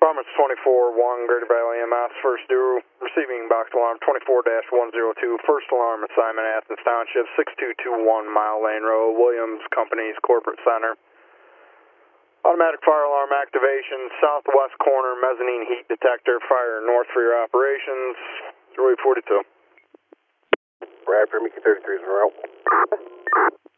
Bomber's 24-1, Greater Valley EMS, first due, receiving box alarm 24-102, first alarm assignment, Athens Township, 6221 Mile Lane Road, Williams Company's Corporate Center. Automatic fire alarm activation, southwest corner, mezzanine heat detector, fire north for your operations, 342. Brad, Mickey 33 is out.